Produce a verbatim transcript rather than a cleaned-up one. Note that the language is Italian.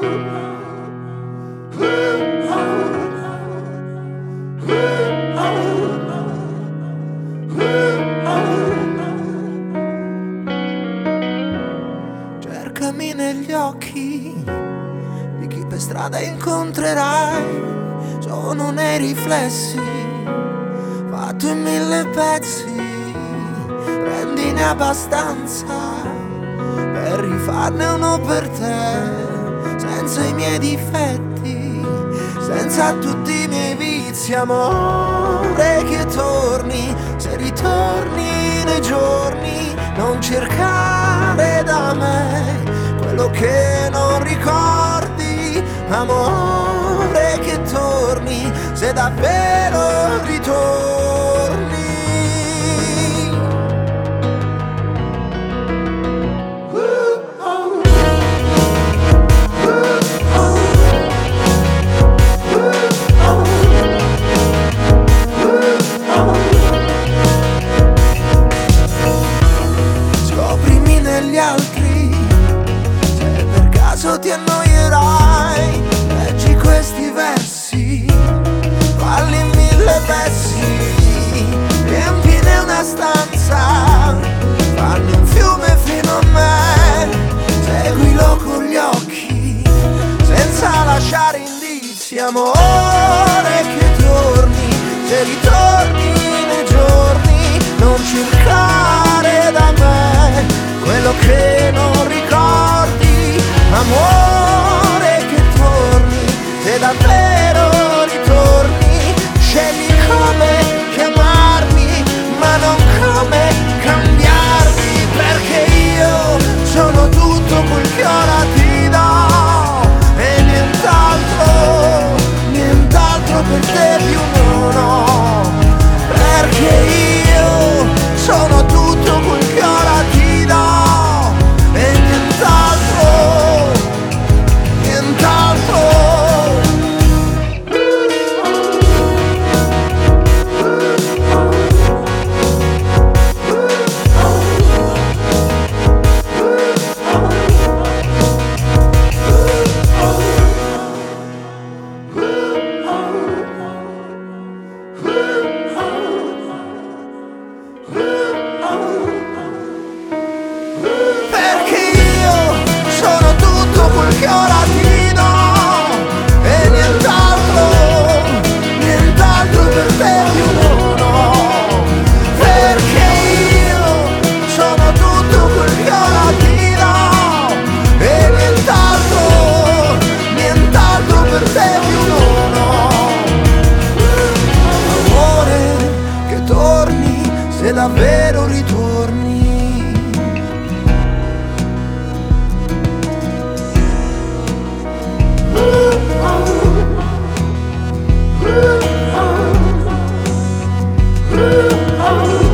Cercami negli occhi di chi per strada incontrerai. Sono nei riflessi, fatto in mille pezzi. Prendine abbastanza per rifarne uno per te, senza i miei difetti, senza tutti i miei vizi. Amore che torni, se ritorni nei giorni, non cercare da me quello che non ricordi. Amore che torni, se davvero ritorni. Scoprimi negli altri, se per caso ti annoierai, leggi questi versi, falli in mille pezzi, riempine una stanza, fanno un fiume fino a me, seguilo con gli occhi, senza lasciare indizi. Amore che torni, se ritorni nei giorni, non cercare da me quello che non ricordi. Amore che torni, se davvero ritorni, scegli come chiamarmi, ma non come cambiarmi, perché io sono tutto quel che ora ti do e nient'altro, nient'altro per te più non ho, perché io sono tutto quel che ora ti do e nient'altro, nient'altro. Perché io sono tutto quel che ora ti do e nient'altro, nient'altro per te più non ho, perché io sono tutto quel che ora ti do e nient'altro, nient'altro per te più non ho. Amore che torni, se davvero ritorni. Oh